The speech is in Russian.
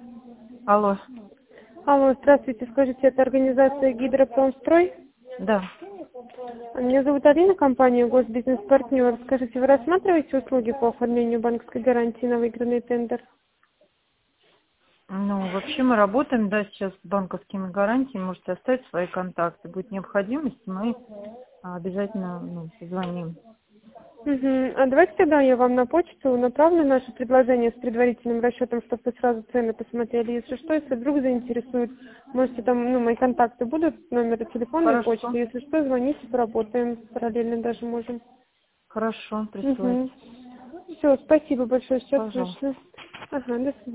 Алло. Алло, здравствуйте, скажите, это организация Гидропромстрой? Да. Меня зовут Алина, компания Госбизнес-партнер. Скажите, вы рассматриваете услуги по оформлению банковской гарантии на выигранный тендер? Ну, вообще мы работаем, да, сейчас с банковскими гарантиями. Можете оставить свои контакты. Будет необходимость, мы обязательно позвоним. А давайте тогда я вам на почту направлю наше предложение с предварительным расчетом, чтобы вы сразу цены посмотрели. Если что, если вдруг заинтересует, можете там, мои контакты будут, номер телефона и почта. Хорошо. Если что, звоните, поработаем, параллельно даже можем. Хорошо, присылайте. Все, спасибо большое, сейчас Пожалуйста. слышно. Ага, до свидания.